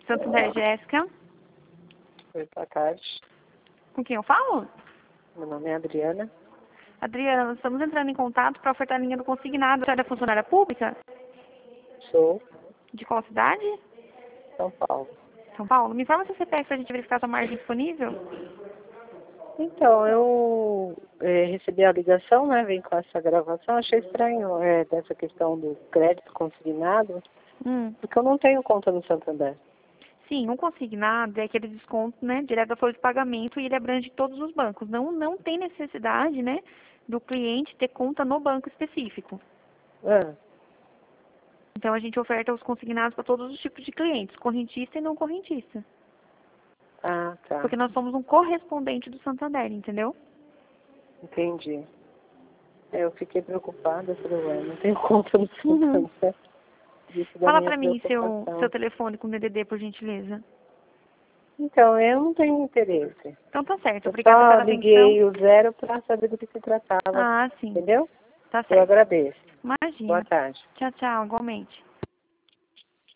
Santander, Jéssica. Oi, boa tarde. Com quem eu falo? Meu nome é Adriana. Adriana, nós estamos entrando em contato para ofertar a linha do consignado. Você é da funcionária pública? Sou De qual cidade? São Paulo. São Paulo. Me informa seu CPF para a gente verificar sua margem disponível. Então, eu recebi a ligação, né? Vem com essa gravação. Achei estranho dessa questão do crédito consignado, porque eu não tenho conta no Santander. Sim, um consignado é aquele desconto, né, direto da folha de pagamento e ele abrange todos os bancos. Não tem necessidade, né, do cliente ter conta no banco específico. Ah, Então a gente oferta os consignados para todos os tipos de clientes, correntista e não correntista. tá. Porque nós somos um correspondente do Santander, entendeu? Entendi. Eu fiquei preocupada, falei, ué, não tenho conta no Santander. Isso da Fala minha para mim preocupação. seu telefone com DDD, por gentileza. Então, eu não tenho interesse. Então tá certo, Eu obrigada só pela atenção. liguei o 0 para saber do que se tratava, Ah, sim, entendeu? tá Eu certo. agradeço. Boa Imagina. tarde. Tchau, tchau, igualmente.